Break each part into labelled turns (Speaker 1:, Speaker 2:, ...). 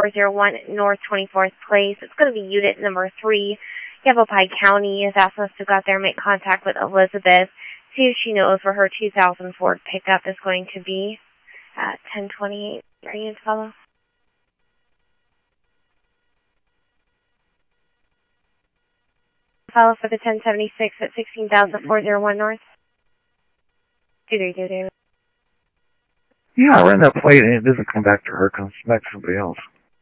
Speaker 1: 401 North 24th Place. It's going to be unit number 3. Yavapai County is asking us to go out there and make contact with Elizabeth, see if she knows where her 2000 Ford pickup is going to be at 1028. Are you in to follow? Follow for the 1076 at 16,401 North. Do.
Speaker 2: Yeah, I ran that plate and it doesn't come back to her, it comes back to somebody else.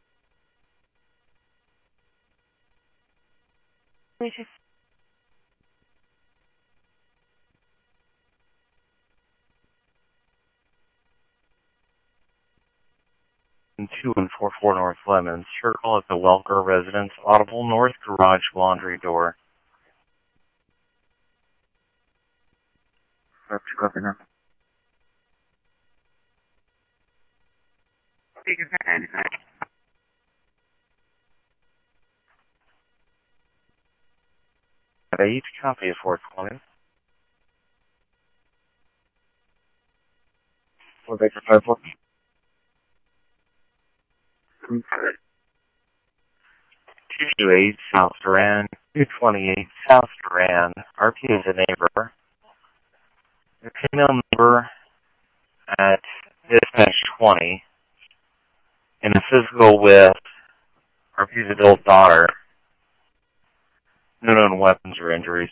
Speaker 3: And 2144 North Lemons. Circle at the Welker Residence, Audible North Garage Laundry Door.
Speaker 2: Copy now.
Speaker 3: Have I each copy of 420?
Speaker 2: What Baker 54?
Speaker 3: 228 South Duran, 228 South Duran. RP is a neighbor. The female neighbor at dispatch 20 in a physical with RP's adult daughter. No known weapons or injuries.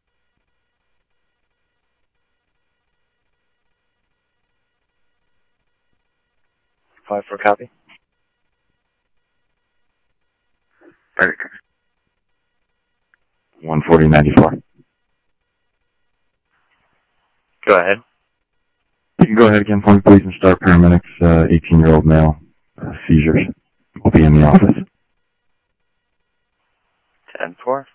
Speaker 2: 5 for copy. 14094.
Speaker 3: Go ahead.
Speaker 2: You can go ahead again for me, please, and start paramedics, 18-year-old male, seizures. We'll be in the office.
Speaker 3: 10-4.